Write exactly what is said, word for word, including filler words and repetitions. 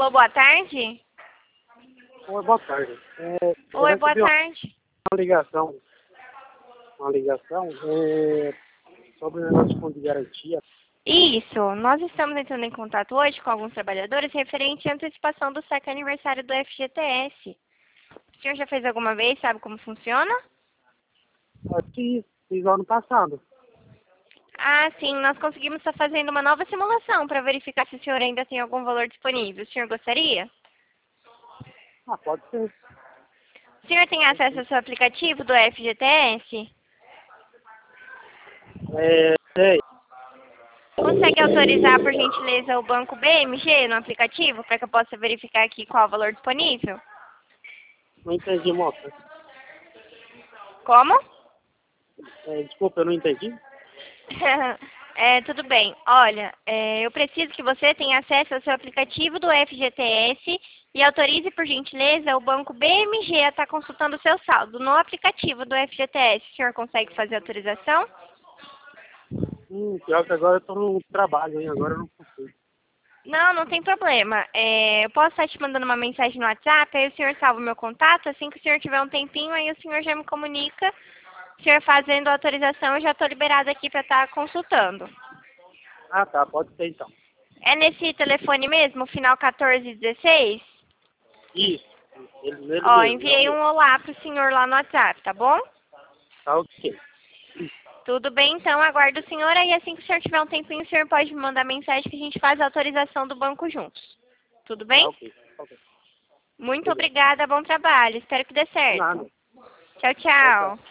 Alô, boa tarde? Oi, boa tarde. É, Oi, eu boa recebi tarde. uma ligação, uma ligação é, sobre o negócio de fundo de garantia. Isso, nós estamos entrando em contato hoje com alguns trabalhadores referente à antecipação do sétimo aniversário do F G T S. O senhor já fez alguma vez, sabe como funciona? Acho que fiz ano passado. Ah, sim, nós conseguimos estar fazendo uma nova simulação para verificar se o senhor ainda tem algum valor disponível. O senhor gostaria? Ah, pode ser. O senhor tem acesso ao seu aplicativo do F G T S? É, é, Consegue autorizar, por gentileza, o banco B M G no aplicativo para que eu possa verificar aqui qual o valor disponível? não entendi, moça. Como? É, desculpa, eu não entendi. É, tudo bem. Olha, é, eu preciso que você tenha acesso ao seu aplicativo do F G T S e autorize, por gentileza, o banco B M G a estar consultando o seu saldo no aplicativo do F G T S. O senhor consegue fazer a autorização? Hum, pior que agora eu tô no trabalho, hein? Agora eu não consigo. Não, não tem problema. É, eu posso estar te mandando uma mensagem no WhatsApp, aí o senhor salva o meu contato. Assim que o senhor tiver um tempinho, aí o senhor já me comunica. O senhor fazendo a autorização, eu já estou liberada aqui para estar consultando. Ah, tá, pode ser então. É nesse telefone mesmo, final quatorze dezesseis? Isso, ele, ele Ó, mesmo, é o enviei um mesmo. olá pro senhor lá no WhatsApp, tá bom? Tá ok. Tudo bem, então aguardo o senhor aí. Assim que o senhor tiver um tempinho, o senhor pode me mandar mensagem que a gente faz a autorização do banco juntos. Tudo Tá bem? ok. Tá ok. Muito Obrigado. obrigada, bom trabalho. Espero que dê De certo. nada. Tchau, Tchau, tchau. tchau.